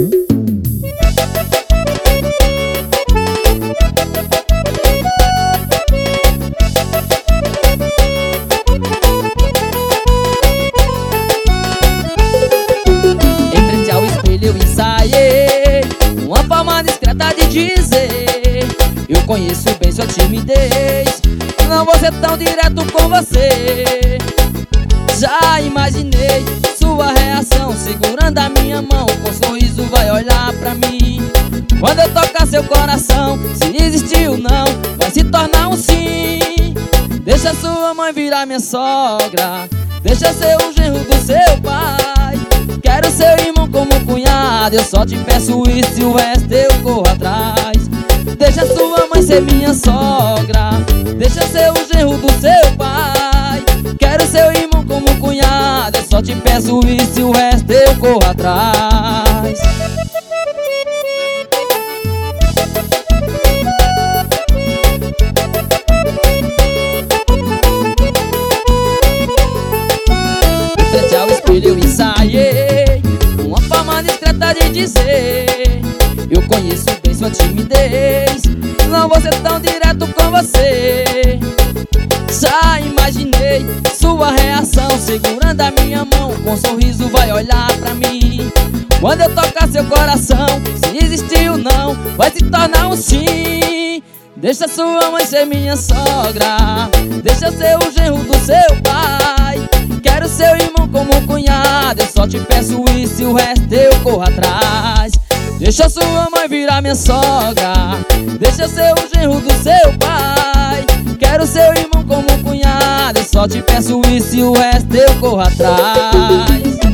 Em frente ao espelho eu ensaiei uma forma discreta de dizer: eu conheço bem sua timidez, não vou ser tão direto com você. Já imaginei sua reação segurando a minha mão, com sorriso vai olhar pra mim. Quando eu tocar seu coração, se existir ou não, vai se tornar um sim. Deixa sua mãe virar minha sogra, deixa ser o genro do seu pai. Quero seu irmão como cunhado, eu só te peço isso e o resto eu corro atrás. Deixa sua mãe ser minha sogra, deixa ser o genro do seu pai. Quero seu irmão como cunhado, eu só te peço isso e o resto eu corro atrás. Em frente ao espelho eu ensaiei uma forma discreta de dizer: eu conheço bem sua timidez, não vou ser tão direto com você. Já imaginei sua reação segurando a minha mão, com sorriso vai olhar pra mim. Quando eu tocar seu coração, se existir ou não, vai se tornar um sim. Deixa sua mãe ser minha sogra, deixa ser o genro do seu pai. Quero seu irmão como cunhado, eu só te peço isso e o resto eu corro atrás. Deixa sua mãe virar minha sogra, deixa ser o genro do seu pai. Quero seu irmão como cunhado, eu só te peço isso e o resto eu corro atrás.